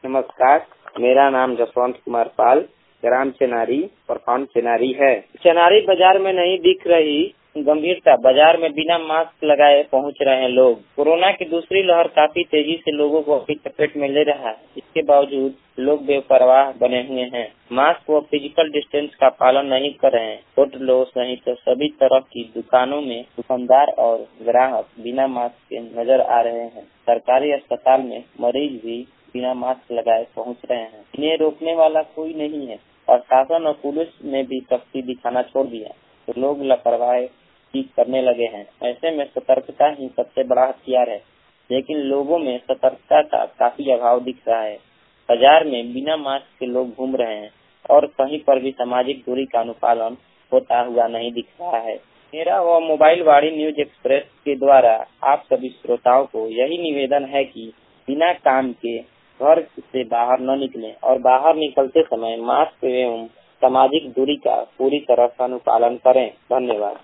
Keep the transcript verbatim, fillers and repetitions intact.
नमस्कार, मेरा नाम जसवंत कुमार पाल, ग्राम चेनारी, प्रखंड चेनारी है। चेनारी बाजार में नहीं दिख रही गंभीरता, बाजार में बिना मास्क लगाए पहुंच रहे हैं लोग। कोरोना की दूसरी लहर काफी तेजी से लोगों को अपनी चपेट में ले रहा है। इसके बावजूद लोग बेपरवाह बने हुए हैं, मास्क व फिजिकल डिस्टेंस का पालन नहीं कर रहे हैं। होटलों सहित तो सभी तरह की दुकानों में दुकानदार और ग्राहक बिना मास्क के नजर आ रहे हैं। सरकारी अस्पताल में मरीज भी बिना मास्क लगाए पहुंच रहे हैं। इन्हें रोकने वाला कोई नहीं है। प्रशासन और पुलिस ने भी सख्ती दिखाना छोड़ दिया तो लोग लापरवाही करने लगे हैं। ऐसे में सतर्कता ही सबसे बड़ा हथियार है, लेकिन लोगों में सतर्कता का काफी अभाव दिख रहा है। बाजार में बिना मास्क के लोग घूम रहे हैं और कहीं पर भी सामाजिक दूरी का अनुपालन होता हुआ नहीं दिख रहा है। मेरा व मोबाइल वाणी न्यूज एक्सप्रेस के द्वारा आप सभी श्रोताओं को यही निवेदन है कि बिना काम के घर से बाहर न निकलें और बाहर निकलते समय मास्क एवं सामाजिक दूरी का पूरी तरह से अनुपालन करें। धन्यवाद।